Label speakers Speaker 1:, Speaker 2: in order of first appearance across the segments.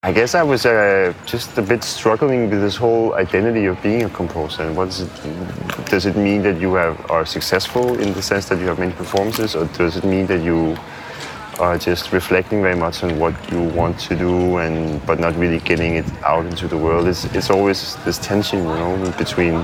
Speaker 1: I guess I was just a bit struggling with this whole identity of being a composer. And does it mean that you are successful in the sense that you have many performances, or does it mean that you are just reflecting very much on what you want to do, but not really getting it out into the world? It's always this tension, between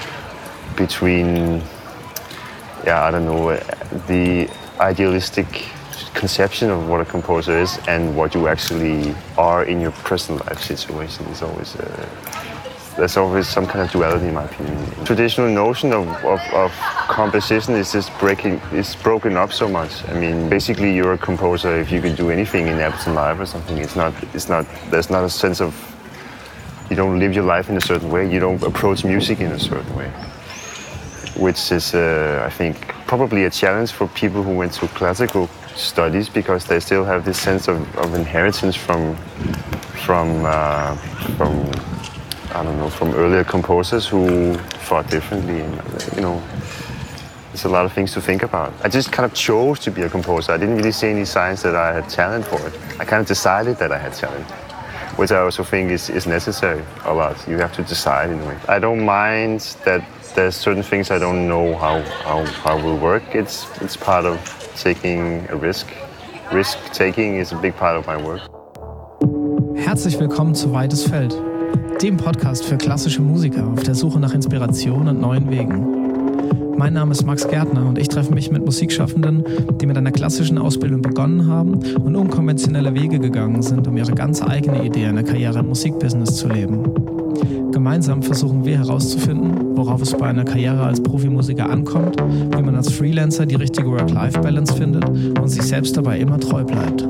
Speaker 1: I don't know, the idealistic conception of what a composer is and what you actually are in your personal life situation. Is always there's always some kind of duality, in my opinion. The traditional notion of composition is broken up so much. I mean, basically, you're a composer if you can do anything in Ableton Live or something. There's not a sense of, you don't live your life in a certain way. You don't approach music in a certain way, which is, I think, probably a challenge for people who went to classical studies, because they still have this sense of inheritance from I don't know, from earlier composers who thought differently. And, there's a lot of things to think about. I just kind of chose to be a composer. I didn't really see any signs that I had talent for it. I kind of decided that I had talent, which I also think is necessary a lot. You have to decide in a way. I don't mind that there's certain things I don't know how will work. It's part of taking a risk. Risk-taking is a big part of my work.
Speaker 2: Herzlich willkommen zu Weites Feld, dem Podcast für klassische Musiker auf der Suche nach Inspiration und neuen Wegen. Mein Name ist Max Gärtner und ich treffe mich mit Musikschaffenden, die mit einer klassischen Ausbildung begonnen haben und unkonventionelle Wege gegangen sind, um ihre ganz eigene Idee einer Karriere im Musikbusiness zu leben. Gemeinsam versuchen wir herauszufinden, worauf es bei einer Karriere als Profimusiker ankommt, wie man als Freelancer die richtige Work-Life-Balance findet und sich selbst dabei immer treu bleibt.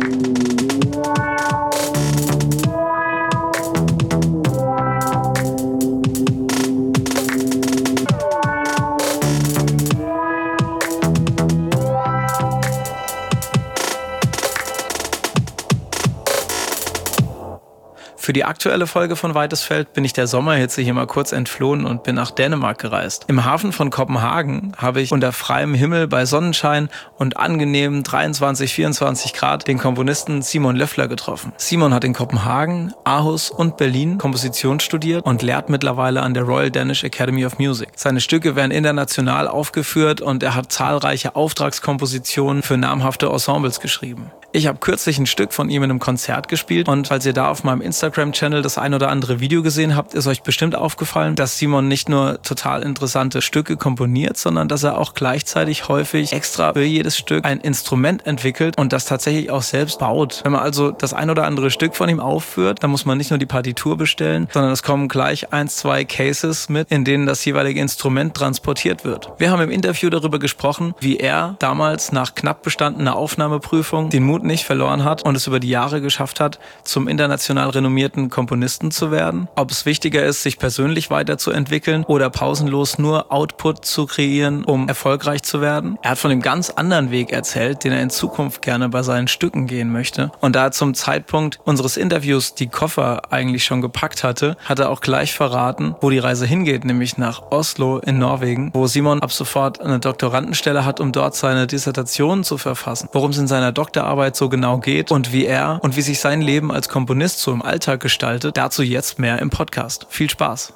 Speaker 2: Für die aktuelle Folge von Weites Feld bin ich der Sommerhitze hier mal kurz entflohen und bin nach Dänemark gereist. Im Hafen von Kopenhagen habe ich unter freiem Himmel bei Sonnenschein und angenehmen 23, 24 Grad den Komponisten Simon Löffler getroffen. Simon hat in Kopenhagen, Aarhus und Berlin Komposition studiert und lehrt mittlerweile an der Royal Danish Academy of Music. Seine Stücke werden international aufgeführt und er hat zahlreiche Auftragskompositionen für namhafte Ensembles geschrieben. Ich habe kürzlich ein Stück von ihm in einem Konzert gespielt und falls ihr da auf meinem Instagram-Channel das ein oder andere Video gesehen habt, ist euch bestimmt aufgefallen, dass Simon nicht nur total interessante Stücke komponiert, sondern dass er auch gleichzeitig häufig extra für jedes Stück ein Instrument entwickelt und das tatsächlich auch selbst baut. Wenn man also das ein oder andere Stück von ihm aufführt, dann muss man nicht nur die Partitur bestellen, sondern es kommen gleich 1, 2 Cases mit, in denen das jeweilige Instrument transportiert wird. Wir haben im Interview darüber gesprochen, wie er damals nach knapp bestandener Aufnahmeprüfung den Mut nicht verloren hat und es über die Jahre geschafft hat, zum international renommierten Komponisten zu werden. Ob es wichtiger ist, sich persönlich weiterzuentwickeln oder pausenlos nur Output zu kreieren, um erfolgreich zu werden. Er hat von dem ganz anderen Weg erzählt, den er in Zukunft gerne bei seinen Stücken gehen möchte. Und da er zum Zeitpunkt unseres Interviews die Koffer eigentlich schon gepackt hatte, hat er auch gleich verraten, wo die Reise hingeht, nämlich nach Oslo in Norwegen, wo Simon ab sofort eine Doktorandenstelle hat, um dort seine Dissertation zu verfassen. Worum es in seiner Doktorarbeit so genau geht und wie sich sein Leben als Komponist so im Alltag gestaltet, dazu jetzt mehr im Podcast. Viel Spaß!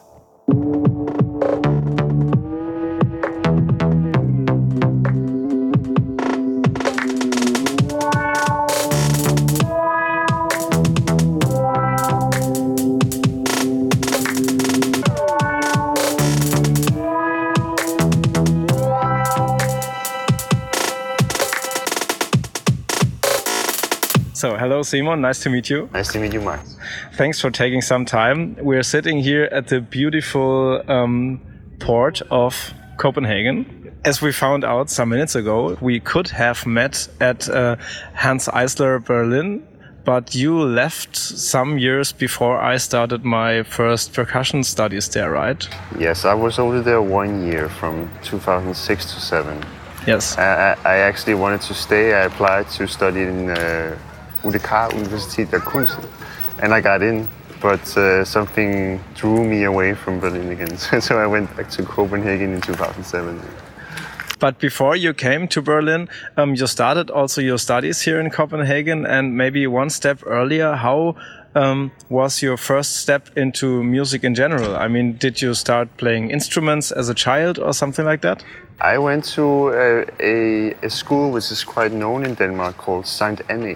Speaker 2: So, hello Simon, nice to meet you.
Speaker 1: Nice to meet you, Max.
Speaker 2: Thanks for taking some time. We're sitting here at the beautiful port of Copenhagen. As we found out some minutes ago, we could have met at Hans Eisler Berlin, but you left some years before I started my first percussion studies there, right?
Speaker 1: Yes, I was only there 1 year, from 2006 to 2007.
Speaker 2: Yes.
Speaker 1: I actually wanted to stay. I applied to study in UDK, Universität der Kunst, and I got in, but something drew me away from Berlin again. So I went back to Copenhagen in 2007.
Speaker 2: But before you came to Berlin, you started also your studies here in Copenhagen, and maybe one step earlier, how was your first step into music in general? I mean, did you start playing instruments as a child or something like that?
Speaker 1: I went to a school which is quite known in Denmark called Saint Anne.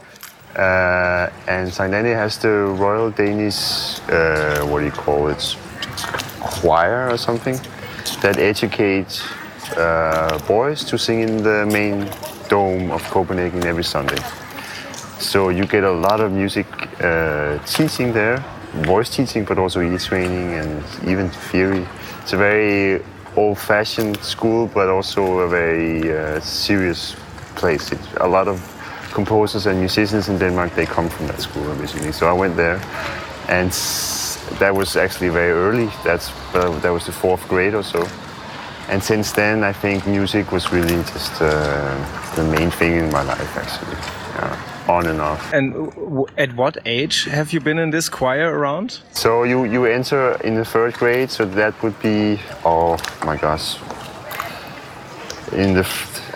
Speaker 1: And Saint Anne has the Royal Danish, what do you call it, choir or something, that educates boys to sing in the main dome of Copenhagen every Sunday. So you get a lot of music teaching there, voice teaching, but also ear training and even theory. It's a very old-fashioned school, but also a very serious place. A lot of composers and musicians in Denmark, they come from that school originally. So I went there, and that was actually very early. That was the 4th grade or so. And since then, I think music was really just the main thing in my life, actually. On and off.
Speaker 2: And at what age have you been in this choir around?
Speaker 1: So you enter in the 3rd grade, so that would be, oh my gosh, in the,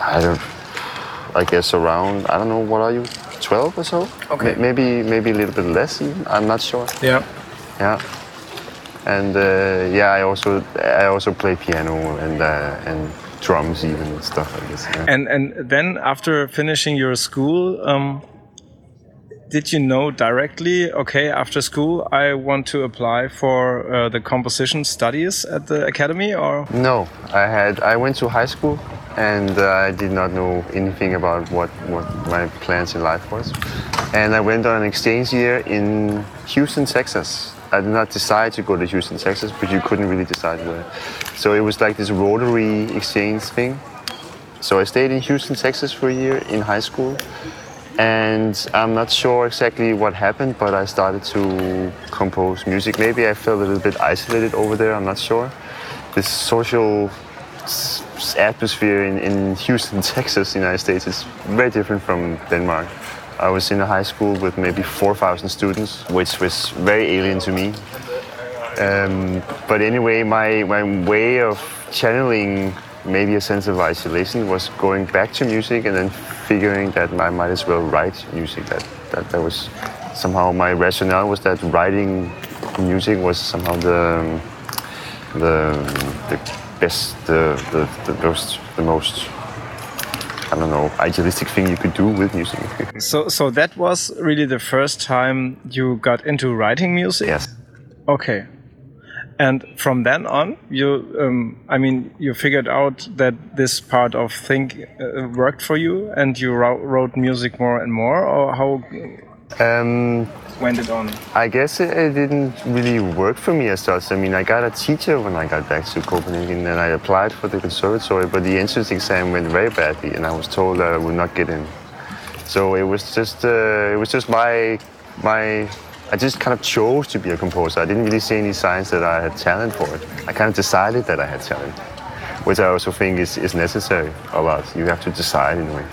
Speaker 1: I guess around, I don't know, what are you, 12 or so?
Speaker 2: Okay.
Speaker 1: Maybe a little bit less even, I'm not sure.
Speaker 2: Yeah.
Speaker 1: Yeah. And I also play piano and drums even and stuff like this. Yeah.
Speaker 2: And then after finishing your school, did you know directly, okay, after school I want to apply for the composition studies at the academy, or?
Speaker 1: No, I went to high school and I did not know anything about what my plans in life was. And I went on an exchange year in Houston, Texas. I did not decide to go to Houston, Texas, but you couldn't really decide where. So it was like this Rotary exchange thing. So I stayed in Houston, Texas for a year in high school. And I'm not sure exactly what happened, but I started to compose music. Maybe I felt a little bit isolated over there, I'm not sure. This social atmosphere in Houston, Texas, United States is very different from Denmark. I was in a high school with maybe 4,000 students, which was very alien to me. But anyway, my way of channeling maybe a sense of isolation was going back to music and then figuring that I might as well write music. That was somehow my rationale was that writing music was somehow the best, the most, I don't know, idealistic thing you could do with music.
Speaker 2: So that was really the first time you got into writing music?
Speaker 1: Yes.
Speaker 2: Okay. And from then on, you figured out that this part of thing worked for you, and you wrote music more and more, or how went it on?
Speaker 1: I guess it didn't really work for me as such. I mean, I got a teacher when I got back to Copenhagen, and I applied for the conservatory, but the entrance exam went very badly, and I was told that I would not get in. So it was just my. I just kind of chose to be a composer. I didn't really see any signs that I had talent for it. I kind of decided that I had talent, which I also think is necessary a lot. You have to decide in a way.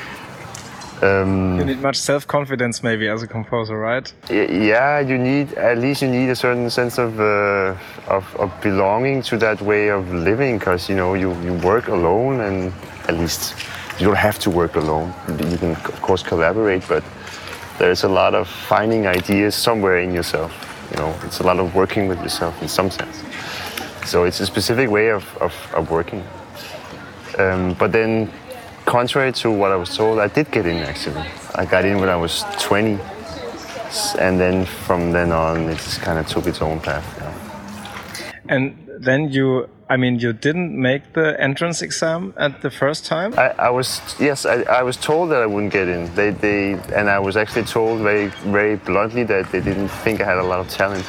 Speaker 2: You need much self-confidence maybe as a composer, right?
Speaker 1: Yeah, you need a certain sense of belonging to that way of living, because you work alone, and at least you don't have to work alone. You can of course collaborate, but there's a lot of finding ideas somewhere in yourself. It's a lot of working with yourself in some sense. So it's a specific way of working. But then, contrary to what I was told, I did get in actually. I got in when I was 20. And then from then on, it just kind of took its own path. Yeah.
Speaker 2: And then you didn't make the entrance exam at the first time?
Speaker 1: I was told that I wouldn't get in. And I was actually told very, very bluntly that they didn't think I had a lot of talent.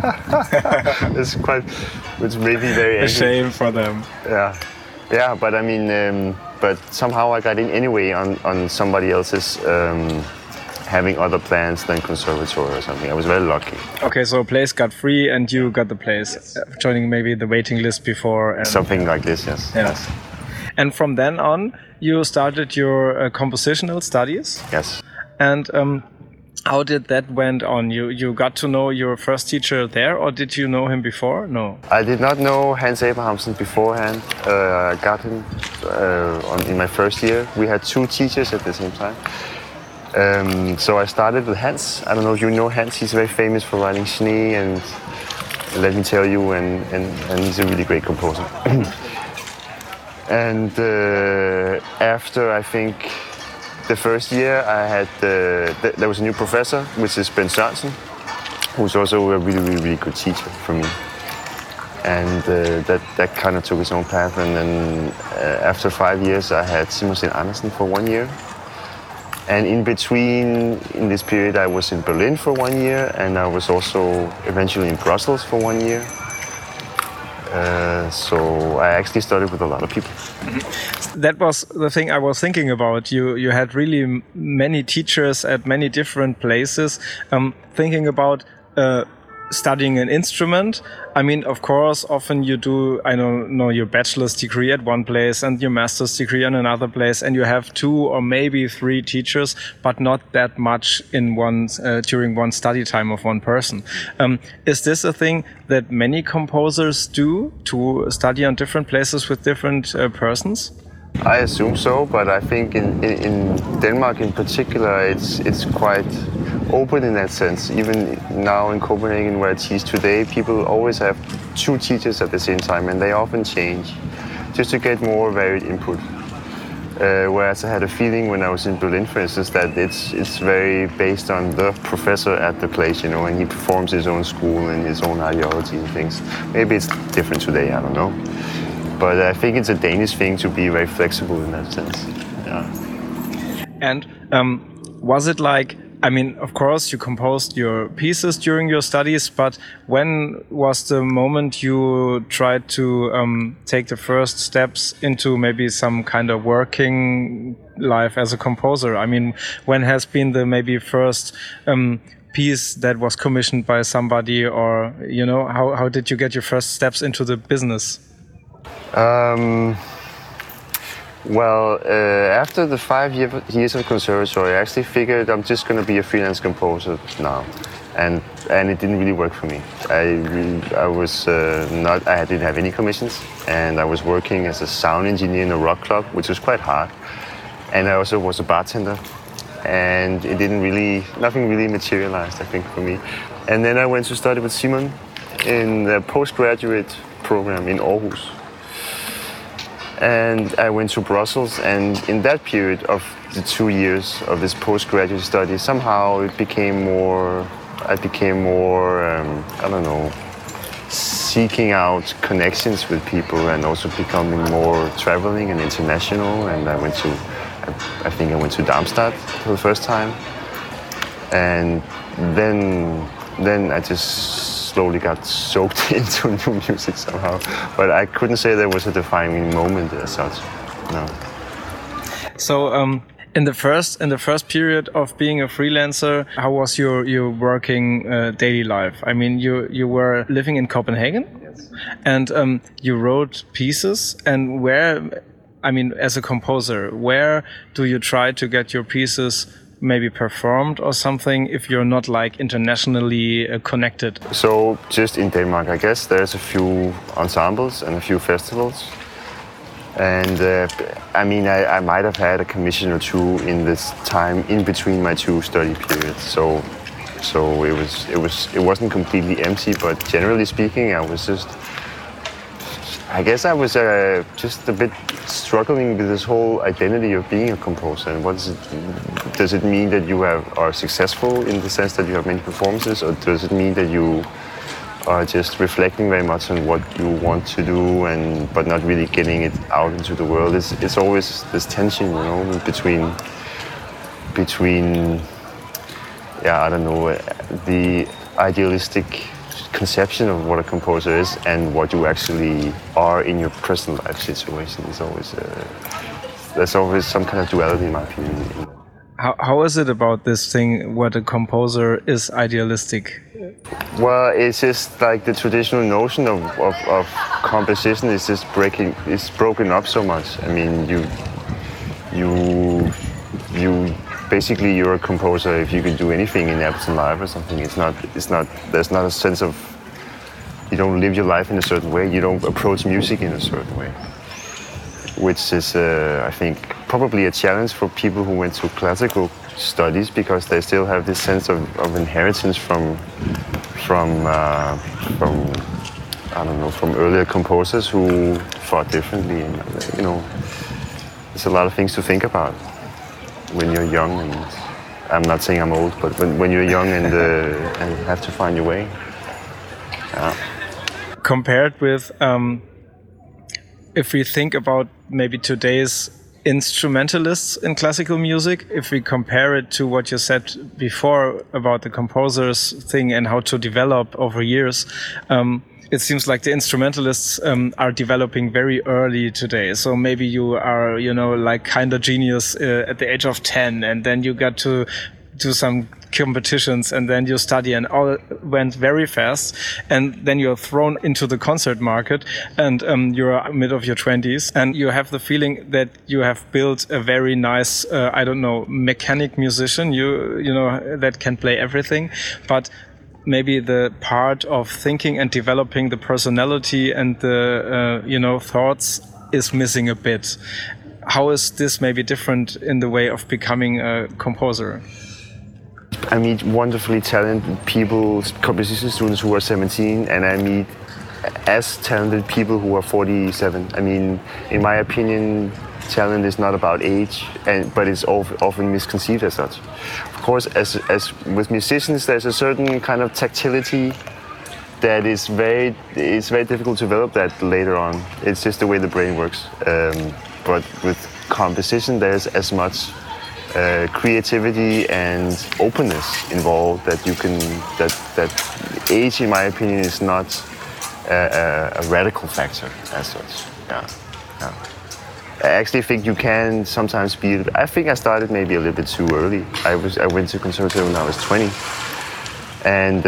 Speaker 1: Which made me very angry.
Speaker 2: A shame for them.
Speaker 1: Yeah, but I mean, but somehow I got in anyway on somebody else's having other plans than conservatory or something. I was very lucky.
Speaker 2: Okay, so a place got free and you got the place, joining maybe the waiting list before. And
Speaker 1: something like this, yes.
Speaker 2: Yes. And from then on, you started your compositional studies?
Speaker 1: Yes.
Speaker 2: And how did that went on? You got to know your first teacher there, or did you know him before? No.
Speaker 1: I did not know Hans Abrahamsen beforehand. I got him in my first year. We had 2 teachers at the same time. So I started with Hans. I don't know if you know Hans. He's very famous for writing Schnee and Let Me Tell You, and he's a really great composer. And after, I think, the first year, I had there was a new professor, which is Ben Sørensen, who's also a really good teacher for me. And that kind of took its own path. And then after 5 years, I had Simon Sten Andersen for 1 year. And in between, in this period, I was in Berlin for 1 year, and I was also eventually in Brussels for 1 year. So I actually studied with a lot of people.
Speaker 2: That was the thing I was thinking about. You had really many teachers at many different places. Thinking about studying an instrument. I mean, of course, often you do, I don't know, your bachelor's degree at one place and your master's degree in another place, and you have 2 or maybe 3 teachers, but not that much in during one study time of one person. Is this a thing that many composers do, to study on different places with different persons?
Speaker 1: I assume so, but I think in Denmark in particular, it's quite open in that sense. Even now in Copenhagen, where I teach today, people always have 2 teachers at the same time, and they often change, just to get more varied input. Whereas I had a feeling when I was in Berlin, for instance, that it's very based on the professor at the place, you know, and he performs his own school and his own ideology and things. Maybe it's different today, I don't know. But I think it's a Danish thing to be very flexible in that sense. Yeah.
Speaker 2: And was it like, I mean, of course, you composed your pieces during your studies, but when was the moment you tried to take the first steps into maybe some kind of working life as a composer? I mean, when has been the maybe first piece that was commissioned by somebody, or, you know, how did you get your first steps into the business?
Speaker 1: After the 5 years of conservatory, I actually figured I'm just going to be a freelance composer now, and it didn't really work for me. I didn't have any commissions, and I was working as a sound engineer in a rock club, which was quite hard, and I also was a bartender, and nothing really materialized, I think, for me. And then I went to study with Simon in the postgraduate program in Aarhus. And I went to Brussels, and in that period of the 2 years of this postgraduate study, somehow I became more, I don't know, seeking out connections with people, and also becoming more traveling and international. And I think I went to Darmstadt for the first time. And then I just slowly got soaked into new music somehow, but I couldn't say there was a defining moment as such. No.
Speaker 2: So in the first period of being a freelancer, how was your working daily life? I mean, you were living in Copenhagen, yes, and you wrote pieces. And where, I mean, as a composer, where do you try to get your pieces maybe performed or something, if you're not like internationally connected?
Speaker 1: So just in Denmark, I guess there's a few ensembles and a few festivals, and I mean, I might have had a commission or 2 in this time in between my 2 study periods. So it wasn't completely empty, but generally speaking, I was just a bit struggling with this whole identity of being a composer. And does it mean that you are successful in the sense that you have many performances, or does it mean that you are just reflecting very much on what you want to do, but not really getting it out into the world? It's always this tension, you know, between I don't know, the idealistic conception of what a composer is and what you actually are in your personal life situation. Is always there's always some kind of duality in my opinion.
Speaker 2: How is it about this thing, what a composer is idealistic?
Speaker 1: Well, it's just like the traditional notion of composition is just broken up so much. I mean, you basically, you're a composer if you can do anything in Ableton Live or something. There's not a sense of, you don't live your life in a certain way, you don't approach music in a certain way. Which is, I think, probably a challenge for people who went to classical studies because they still have this sense of inheritance from I don't know, from earlier composers who thought differently. And, you know, there's a lot of things to think about when you're young. And I'm not saying I'm old, but when you're young and have to find your way. Yeah.
Speaker 2: Compared with, if we think about maybe today's instrumentalists in classical music, if we compare it to what you said before about the composers thing and how to develop over years, it seems like the instrumentalists are developing very early today. So maybe you are, you know, like kind of genius at the age of 10, and then you got to do some competitions, and then you study, and all went very fast, and then you're thrown into the concert market, and you're mid of your 20s, and you have the feeling that you have built a very nice, I don't know, mechanic musician, you know, that can play everything, but maybe the part of thinking and developing the personality and the you know, thoughts is missing a bit. How is this maybe different in the way of becoming a composer?
Speaker 1: I meet wonderfully talented people, composition students who are 17, and I meet as talented people who are 47. I mean, in my opinion, talent is not about age, but it's often misconceived as such. Of course, as with musicians, there's a certain kind of tactility that is very difficult to develop that later on. It's just the way the brain works. But with composition, there's as much creativity and openness involved that you can. That age, in my opinion, is not a radical factor as such. Yeah. I actually think you can sometimes be. I think I started maybe a little bit too early. I went to conservatory when I was 20, and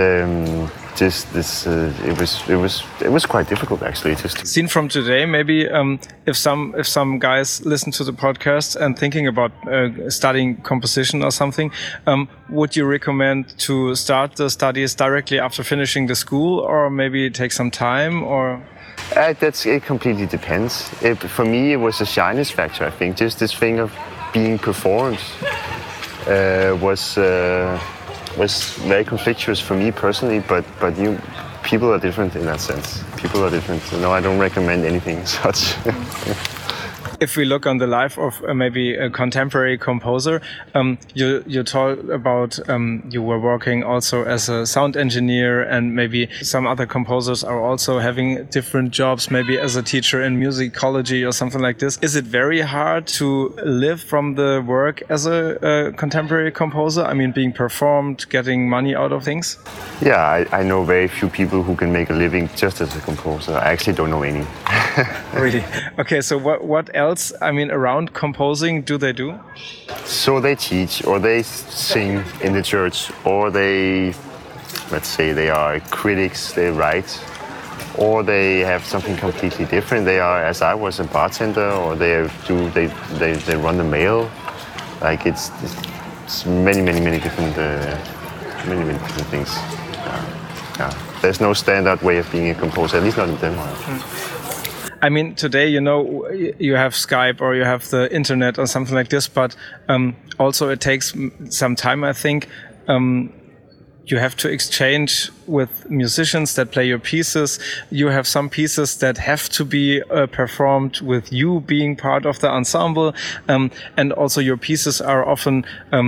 Speaker 1: it was quite difficult actually.
Speaker 2: Seen from today, maybe if some guys listen to the podcast and thinking about studying composition or something, would you recommend to start the studies directly after finishing the school, or maybe take some time, or?
Speaker 1: It completely depends. For me, it was a shyness factor. I think just this thing of being performed was very conflictuous for me personally. But people are different in that sense. People are different. No, I don't recommend anything such.
Speaker 2: If we look on the life of maybe a contemporary composer, you talk about you were working also as a sound engineer, and maybe some other composers are also having different jobs, maybe as a teacher in musicology or something like this. Is it very hard to live from the work as a contemporary composer? I mean, being performed, getting money out of things?
Speaker 1: Yeah, I know very few people who can make a living just as a composer. I actually don't know any.
Speaker 2: Really? Okay, so what else, I mean, around composing do they do?
Speaker 1: So they teach, or they sing in the church, or they, let's say, they are critics, they write, or they have something completely different. They are, as I was, a bartender, or they run the mail. Like it's many different things. Yeah. There's no standard way of being a composer, at least not in Denmark.
Speaker 2: I mean, today, you know, you have Skype or you have the internet or something like this, but also it takes some time, I think. You have to exchange with musicians that play your pieces. You have some pieces that have to be performed with you being part of the ensemble. And also your pieces are often...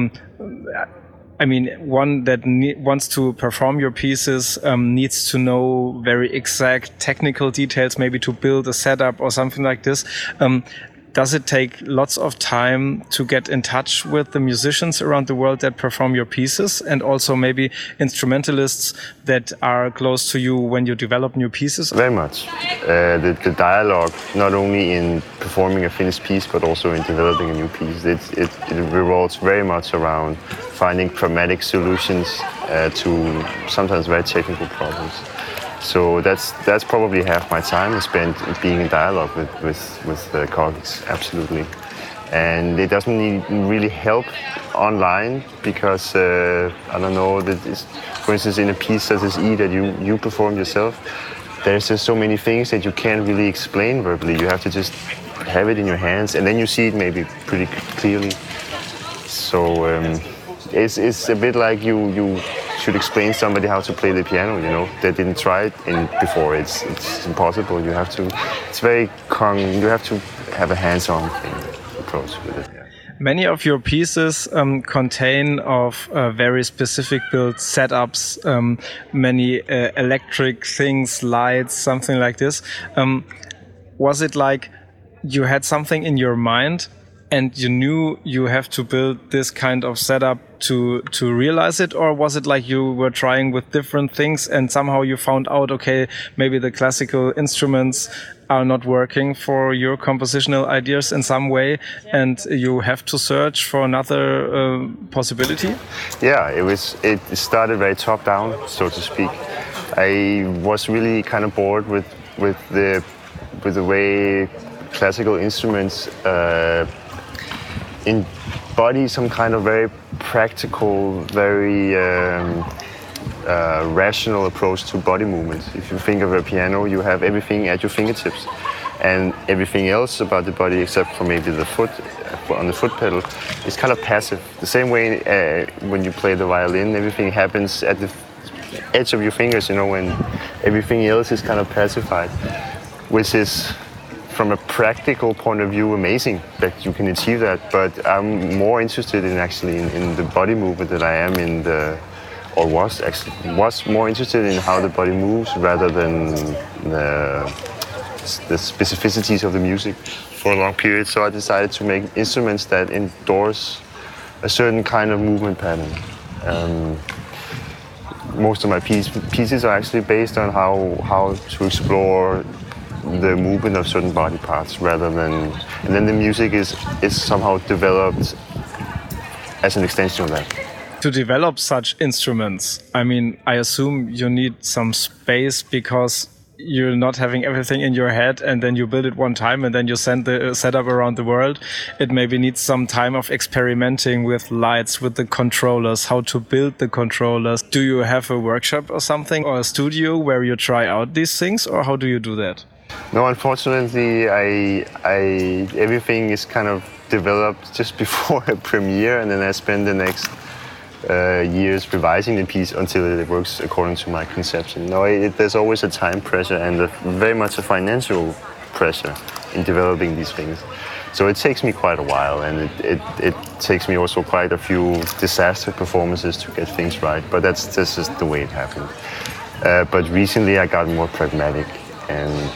Speaker 2: I mean, one that wants to perform your pieces needs to know very exact technical details, maybe to build a setup or something like this. Does it take lots of time to get in touch with the musicians around the world that perform your pieces, and also maybe instrumentalists that are close to you when you develop new pieces?
Speaker 1: Very much. The dialogue, not only in performing a finished piece, but also in developing a new piece, it revolves very much around finding pragmatic solutions to sometimes very technical problems. So that's probably half my time spent being in dialogue with colleagues, absolutely. And it doesn't really help online because, I don't know, for instance, in a piece such as E that you perform yourself, there's just so many things that you can't really explain verbally. You have to just have it in your hands, and then you see it maybe pretty clearly. So it's a bit like you should explain somebody how to play the piano. You know, they didn't try it before. It's impossible. You have to. It's very You have to have a hands-on approach with it. Yeah.
Speaker 2: Many of your pieces contain of very specific built setups, many electric things, lights, something like this. Was it like you had something in your mind and you knew you have to build this kind of setup to realize it? Or was it like you were trying with different things and somehow you found out, okay, maybe the classical instruments are not working for your compositional ideas in some way and you have to search for another possibility?
Speaker 1: Yeah, it started very top down, so to speak. I was really kind of bored with the way classical instruments embody some kind of very practical, very rational approach to body movements. If you think of a piano, you have everything at your fingertips, and everything else about the body, except for maybe the foot on the foot pedal, is kind of passive. The same way when you play the violin, everything happens at the edge of your fingers, you know, when everything else is kind of pacified, which is, from a practical point of view, amazing that you can achieve that. But I'm more interested in actually in the body movement that I am in was more interested in how the body moves rather than the specificities of the music for a long period. So I decided to make instruments that endorse a certain kind of movement pattern. Most of my pieces are actually based on how to explore the movement of certain body parts rather than, and then the music is somehow developed as an extension of that.
Speaker 2: To develop such instruments, I mean, I assume you need some space because you're not having everything in your head and then you build it one time and then you send the setup around the world. It maybe needs some time of experimenting with lights, with the controllers, how to build the controllers. Do you have a workshop or something, or a studio where you try out these things, or how do you do that?
Speaker 1: No, unfortunately, everything is kind of developed just before a premiere, and then I spend the next years revising the piece until it works according to my conception. No, there's always a time pressure and very much a financial pressure in developing these things. So it takes me quite a while, and it takes me also quite a few disaster performances to get things right. But that's just the way it happened. But recently, I got more pragmatic and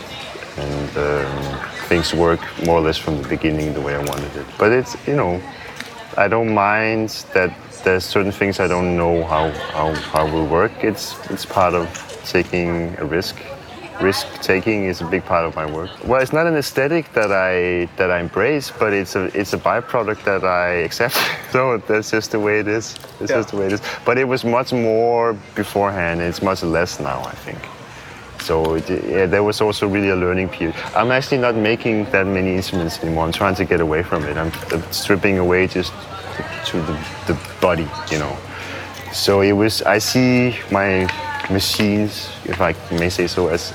Speaker 1: things work more or less from the beginning the way I wanted it. But it's, you know, I don't mind that there's certain things I don't know how will work. It's part of taking a risk. Risk taking is a big part of my work. Well, it's not an aesthetic that I embrace, but it's a byproduct that I accept. So that's just the way it is. It's just the way it is. But it was much more beforehand. It's much less now, I think. So there was also really a learning period. I'm actually not making that many instruments anymore. I'm trying to get away from it. I'm stripping away just to the body, you know. So I see my machines, if I may say so, as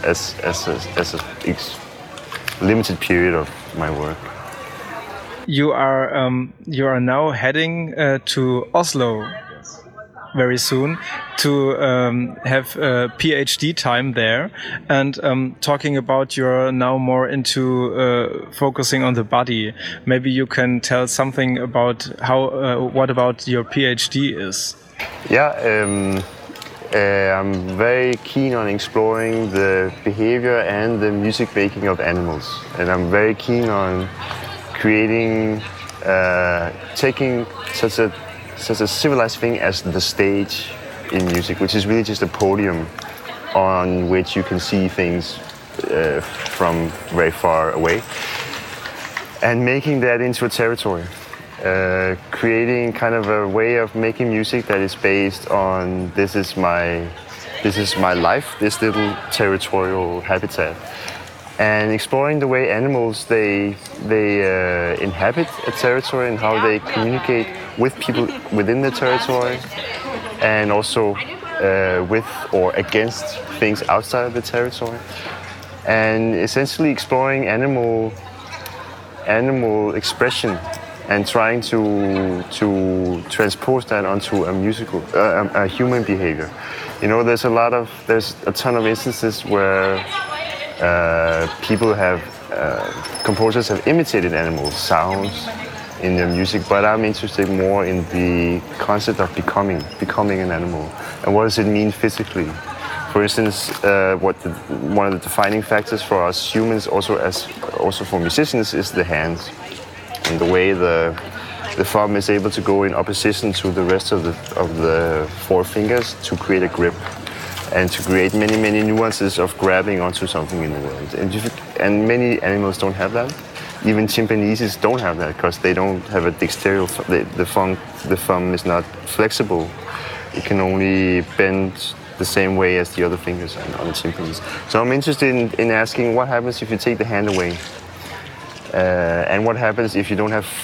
Speaker 1: a limited period of my work.
Speaker 2: You are now heading to Oslo very soon to have a PhD time there, and talking about you're now more into focusing on the body. Maybe you can tell something about what about your PhD is.
Speaker 1: Yeah, I'm very keen on exploring the behavior and the music making of animals, and I'm very keen on creating, taking such a civilized thing as the stage in music, which is really just a podium on which you can see things from very far away, and making that into a territory. Creating kind of a way of making music that is based on this is my life, this little territorial habitat, and exploring the way animals they inhabit a territory and how they communicate with people within the territory, and also with or against things outside of the territory, and essentially exploring animal expression and trying to transpose that onto a human behavior. You know, there's a ton of instances where composers have imitated animals, sounds in their music, but I'm interested more in the concept of becoming an animal, and what does it mean physically. For instance, one of the defining factors for us humans, also for musicians, is the hands, and the way the thumb is able to go in opposition to the rest of the four fingers to create a grip, and to create many nuances of grabbing onto something in the world. And many animals don't have that. Even chimpanzees don't have that because they don't have a dexterity. The thumb is not flexible. It can only bend the same way as the other fingers on the chimpanzees. So I'm interested in asking what happens if you take the hand away, and what happens if you don't have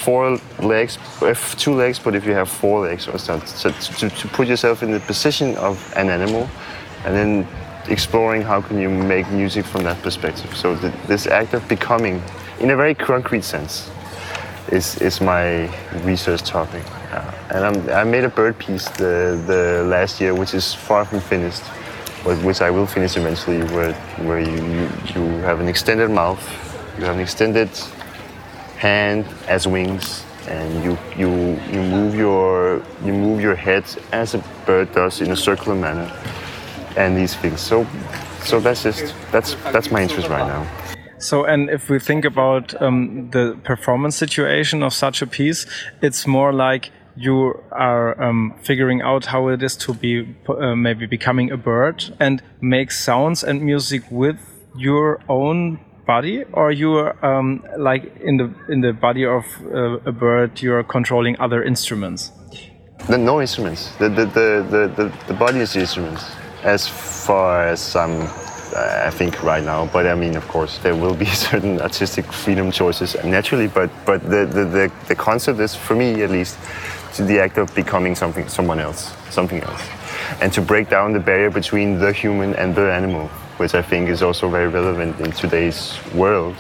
Speaker 1: two legs, but if you have four legs or something. So to put yourself in the position of an animal, and then exploring how can you make music from that perspective. So this act of becoming, in a very concrete sense, is my research topic. And I made a bird piece the last year, which is far from finished, but which I will finish eventually, where you have an extended mouth, you have an extended hand as wings, and you move your head as a bird does in a circular manner, and these things. So that's my interest right now.
Speaker 2: So, and if we think about the performance situation of such a piece, it's more like you are figuring out how it is to be maybe becoming a bird and make sounds and music with your own body, or you are like in the body of a bird, you are controlling other instruments.
Speaker 1: No instruments. The body is the instruments, as far as I think right now. But I mean, of course, there will be certain artistic freedom choices naturally. But the concept is, for me at least, to the act of becoming something else, and to break down the barrier between the human and the animal, which I think is also very relevant in today's world,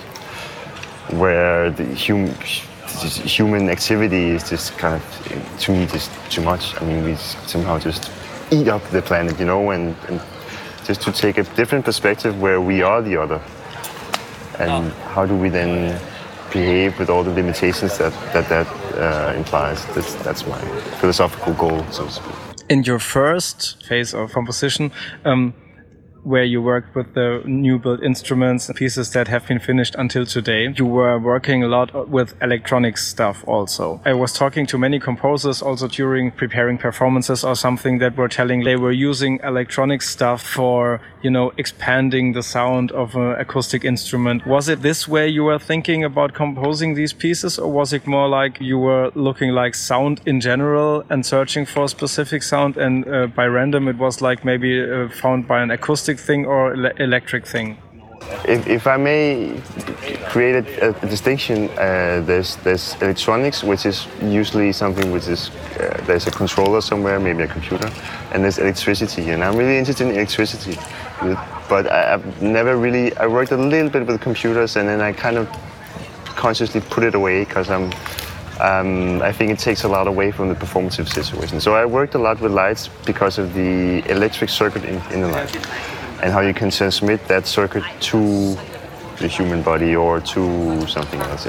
Speaker 1: where the human activity is just kind of, to me, just too much. I mean, we somehow just eat up the planet, you know, and just to take a different perspective where we are the other, and how do we then behave with all the limitations that implies. That's my philosophical goal, so to speak.
Speaker 2: In your first phase of composition, where you worked with the new built instruments and pieces that have been finished until today, you were working a lot with electronic stuff also. I was talking to many composers also during preparing performances or something that were telling they were using electronic stuff for, you know, expanding the sound of an acoustic instrument. Was it this way you were thinking about composing these pieces, or was it more like you were looking like sound in general and searching for a specific sound, and by random it was like maybe found by an acoustic thing or electric thing?
Speaker 1: If I may create a distinction, there's electronics, which is usually something which is there's a controller somewhere, maybe a computer, and there's electricity, and I'm really interested in electricity. But I've never really. I worked a little bit with computers, and then I kind of consciously put it away because I think it takes a lot away from the performative situation. So I worked a lot with lights because of the electric circuit in the light, and how you can transmit that circuit to the human body or to something else.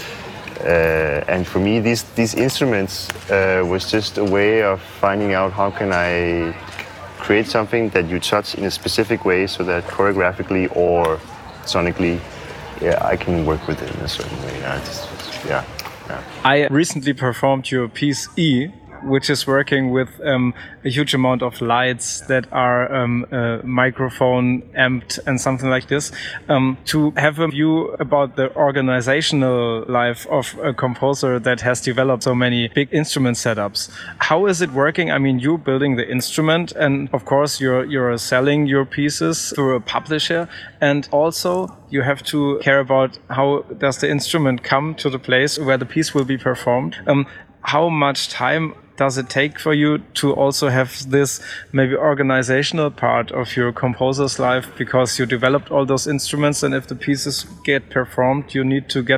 Speaker 1: And for me, these instruments was just a way of finding out how can I create something that you touch in a specific way, so that choreographically or sonically, I can work with it in a certain way. Yeah.
Speaker 2: I recently performed your piece E, which is working with a huge amount of lights that are microphone amped and something like this, to have a view about the organizational life of a composer that has developed so many big instrument setups. How is it working? I mean, you're building the instrument, and of course you're selling your pieces through a publisher, and also you have to care about how does the instrument come to the place where the piece will be performed. How much time does it take for you to also have this maybe organizational part of your composer's life, because you developed all those instruments, and if the pieces get performed, you need to get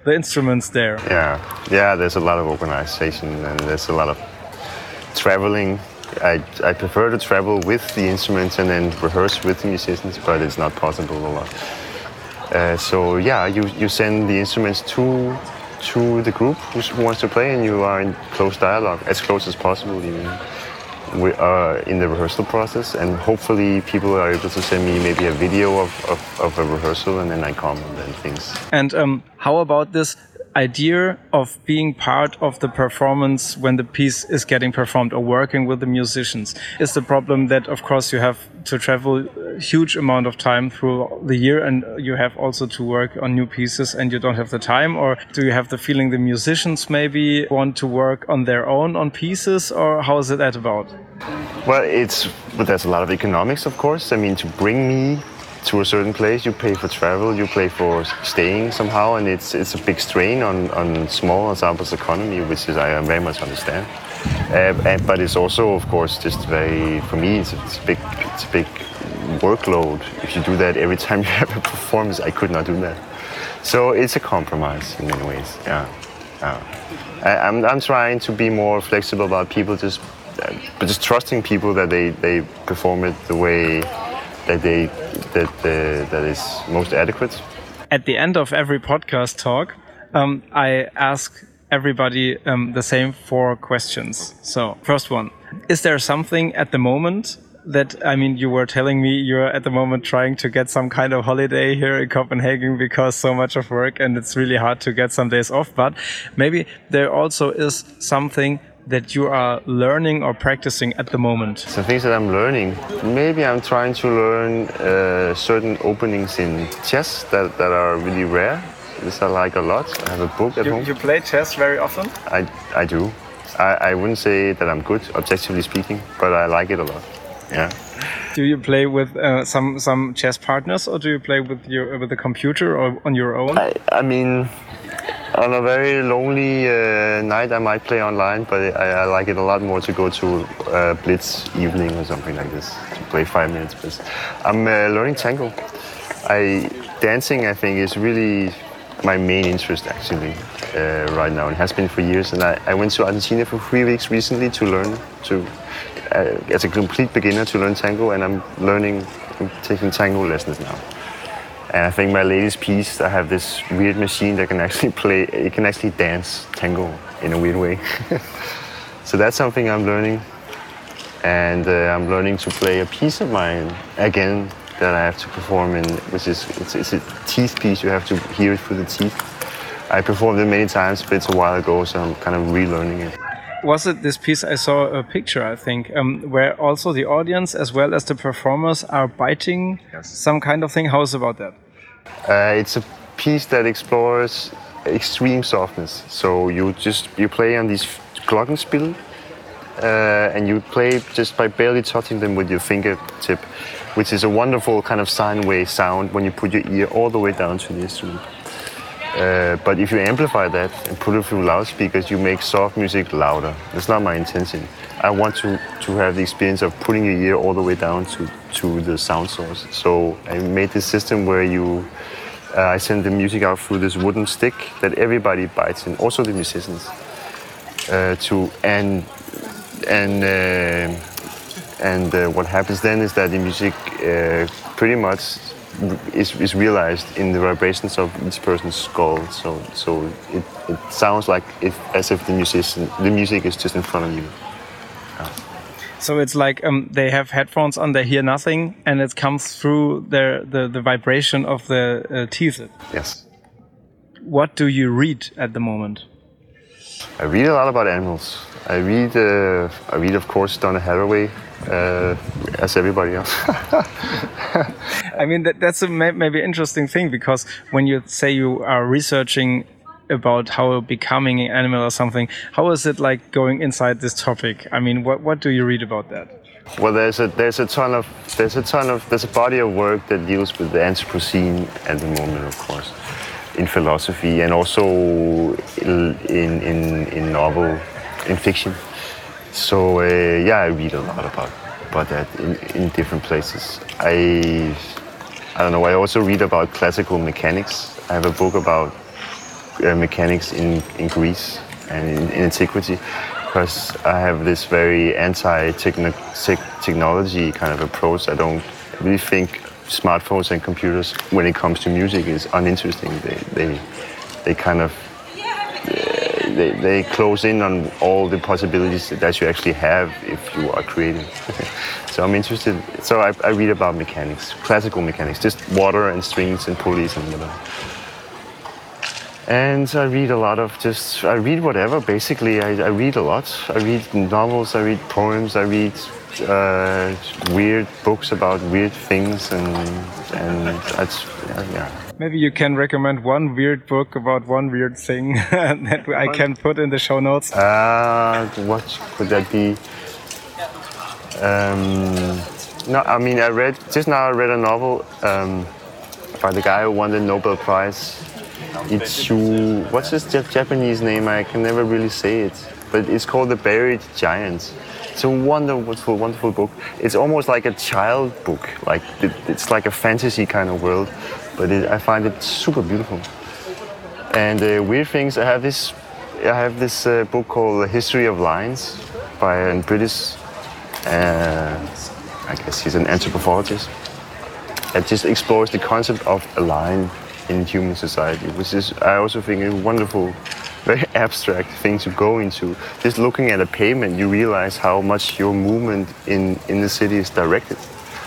Speaker 2: the instruments there.
Speaker 1: Yeah, there's a lot of organization and there's a lot of traveling. I prefer to travel with the instruments and then rehearse with the musicians, but it's not possible a lot. So yeah, you send the instruments to the group who wants to play, and you are in close dialogue, as close as possible even. We are in the rehearsal process, and hopefully people are able to send me maybe a video of a rehearsal, and then I comment and things.
Speaker 2: And how about this idea of being part of the performance when the piece is getting performed or working with the musicians? Is the problem that, of course, you have to travel a huge amount of time through the year and you have also to work on new pieces and you don't have the time? Or do you have the feeling the musicians maybe want to work on their own on pieces, or how is it that about?
Speaker 1: Well, there's a lot of economics, of course. I mean, to bring me to a certain place, you pay for travel, you pay for staying somehow, and it's a big strain on small ensembles' economy, which is I very much understand. But it's also, of course, just for me, it's a big workload. If you do that every time you have a performance, I could not do that. So it's a compromise in many ways. Yeah. I'm trying to be more flexible about people, just trusting people that they perform it the way that is most adequate.
Speaker 2: At the end of every podcast talk, I ask everybody the same 4 questions. So, first one, is there something at the moment that, I mean, you were telling me you're at the moment trying to get some kind of holiday here in Copenhagen because so much of work and it's really hard to get some days off, but maybe there also is something that you are learning or practicing at the moment?
Speaker 1: Some things that I'm learning. Maybe I'm trying to learn certain openings in chess that are really rare. This I like a lot. I have a book at home.
Speaker 2: You play chess very often?
Speaker 1: I do. I wouldn't say that I'm good, objectively speaking, but I like it a lot. Yeah.
Speaker 2: Do you play with some chess partners, or do you play with the computer or on your own?
Speaker 1: I mean, on a very lonely night, I might play online, but I like it a lot more to go to Blitz evening or something like this, to play 5 minutes. But I'm learning tango. Dancing, I think, is really my main interest, actually, right now. It has been for years, and I went to Argentina for 3 weeks recently to learn as a complete beginner to learn tango, and I'm taking tango lessons now. And I think my latest piece, I have this weird machine that can actually dance tango in a weird way. So that's something I'm learning. And I'm learning to play a piece of mine again that I have to perform in, which is, it's a teeth piece, you have to hear it through the teeth. I performed it many times, but it's a while ago, so I'm kind of relearning it.
Speaker 2: Was it this piece? I saw a picture, I think, where also the audience as well as the performers are biting some kind of thing. How is about that?
Speaker 1: It's a piece that explores extreme softness. So you play on these glockenspiel, and you play just by barely touching them with your fingertip, which is a wonderful kind of sine wave sound when you put your ear all the way down to the instrument. But if you amplify that and put it through loudspeakers, you make soft music louder. That's not my intention. I want to have the experience of putting your ear all the way down to the sound source. So I made this system where I send the music out through this wooden stick that everybody bites in, also the musicians. What happens then is that the music pretty much is realized in the vibrations of each person's skull. So it sounds like as if the music is just in front of you. Yeah.
Speaker 2: So it's like they have headphones on, they hear nothing, and it comes through the vibration of the teeth.
Speaker 1: Yes.
Speaker 2: What do you read at the moment?
Speaker 1: I read a lot about animals. I read, of course, Donna Haraway, as everybody else.
Speaker 2: I mean, that's a maybe interesting thing, because when you say you are researching about how becoming an animal or something, how is it like going inside this topic? I mean, what do you read about that?
Speaker 1: Well, there's a body of work that deals with the Anthropocene at the moment, of course, in philosophy and also in novel, in fiction. So I read a lot about that in different places. I don't know. I also read about classical mechanics. I have a book about mechanics in Greece and in antiquity, because I have this very anti-technology kind of approach. I don't really think smartphones and computers, when it comes to music, is uninteresting. They kind of they close in on all the possibilities that you actually have if you are creating. So I'm interested. So I read about mechanics, classical mechanics, just water and strings and pulleys and whatever. And I read a lot of I read whatever, basically. I read a lot. I read novels, I read poems, I read weird books about weird things, and that's, yeah.
Speaker 3: Maybe you can recommend one weird book about one weird thing that I can put in the show notes.
Speaker 1: What could that be? No, I mean, I read a novel by the guy who won the Nobel Prize. What's his Japanese name? I can never really say it, but it's called The Buried Giant. It's a wonderful, wonderful book. It's almost like a child book. Like it's like a fantasy kind of world, but I find it super beautiful. And weird things. I have this book called The History of Lines by a British. I guess he's an anthropologist. That just explores the concept of a line in human society, which is, I also think, a wonderful, very abstract thing to go into. Just looking at a pavement, you realize how much your movement in the city is directed.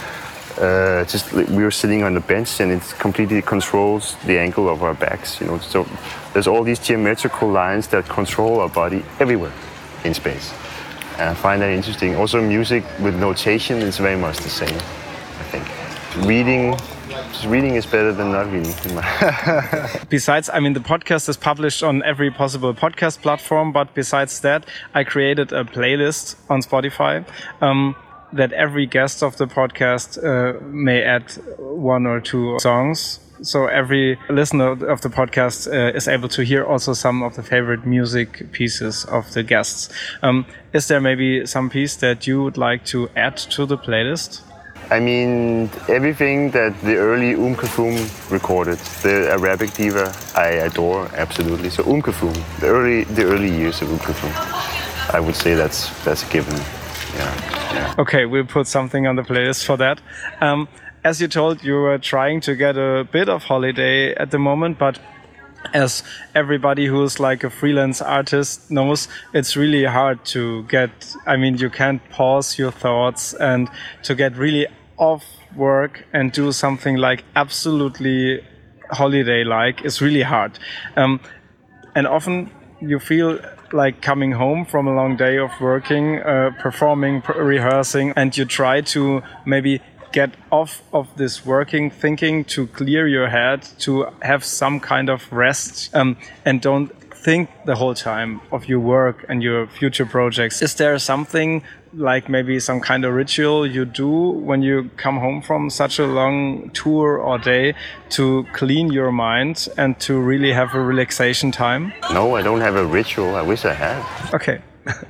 Speaker 1: We were sitting on a bench, and it completely controls the angle of our backs. So there's all these geometrical lines that control our body everywhere in space. And I find that interesting. Also, music with notation is very much the same, I think. Reading is better than not reading.
Speaker 3: Besides, I mean, the podcast is published on every possible podcast platform, but besides that, I created a playlist on Spotify that every guest of the podcast may add one or two songs. So every listener of the podcast is able to hear also some of the favorite music pieces of the guests. Is there maybe some piece that you would like to add to the playlist?
Speaker 1: I mean, everything that the early Kulthum recorded, the Arabic diva, I adore absolutely. So Kulthum, the early years of Kulthum, I would say that's a given. Yeah.
Speaker 3: Okay, we'll put something on the playlist for that. As you told, you were trying to get a bit of holiday at the moment, but as everybody who's like a freelance artist knows, it's really hard to get, I mean, you can't pause your thoughts, and to get really off work and do something like absolutely holiday-like is really hard. And often you feel like coming home from a long day of working, performing, rehearsing, and you try to maybe get off of this working thinking, to clear your head, to have some kind of rest, and don't think the whole time of your work and your future projects. Is there something like maybe some kind of ritual you do when you come home from such a long tour or day to clean your mind and to really have a relaxation time?
Speaker 1: No, I don't have a ritual. I wish I had.
Speaker 3: Okay.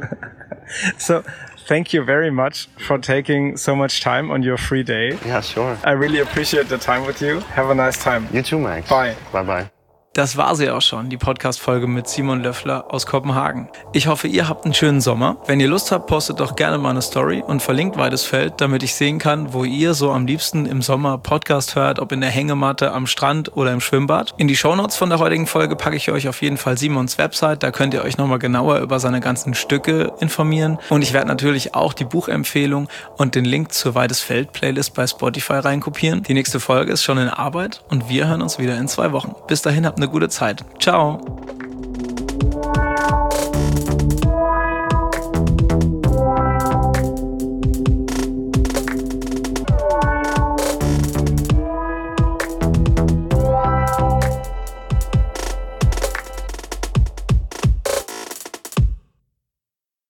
Speaker 3: So thank you very much for taking so much time on your free day.
Speaker 1: Yeah, sure.
Speaker 3: I really appreciate the time with you. Have a nice time.
Speaker 1: You too, Max.
Speaker 3: Bye.
Speaker 1: Bye-bye.
Speaker 2: Das war sie auch schon, die Podcast-Folge mit Simon Löffler aus Kopenhagen. Ich hoffe, ihr habt einen schönen Sommer. Wenn ihr Lust habt, postet doch gerne mal eine Story und verlinkt Weidesfeld, damit ich sehen kann, wo ihr so am liebsten im Sommer Podcast hört, ob in der Hängematte, am Strand oder im Schwimmbad. In die Shownotes von der heutigen Folge packe ich euch auf jeden Fall Simons Website, da könnt ihr euch nochmal genauer über seine ganzen Stücke informieren. Und ich werde natürlich auch die Buchempfehlung und den Link zur Weidesfeld-Playlist bei Spotify reinkopieren. Die nächste Folge ist schon in Arbeit und wir hören uns wieder in 2 Wochen. Bis dahin habt eine gute Zeit. Ciao!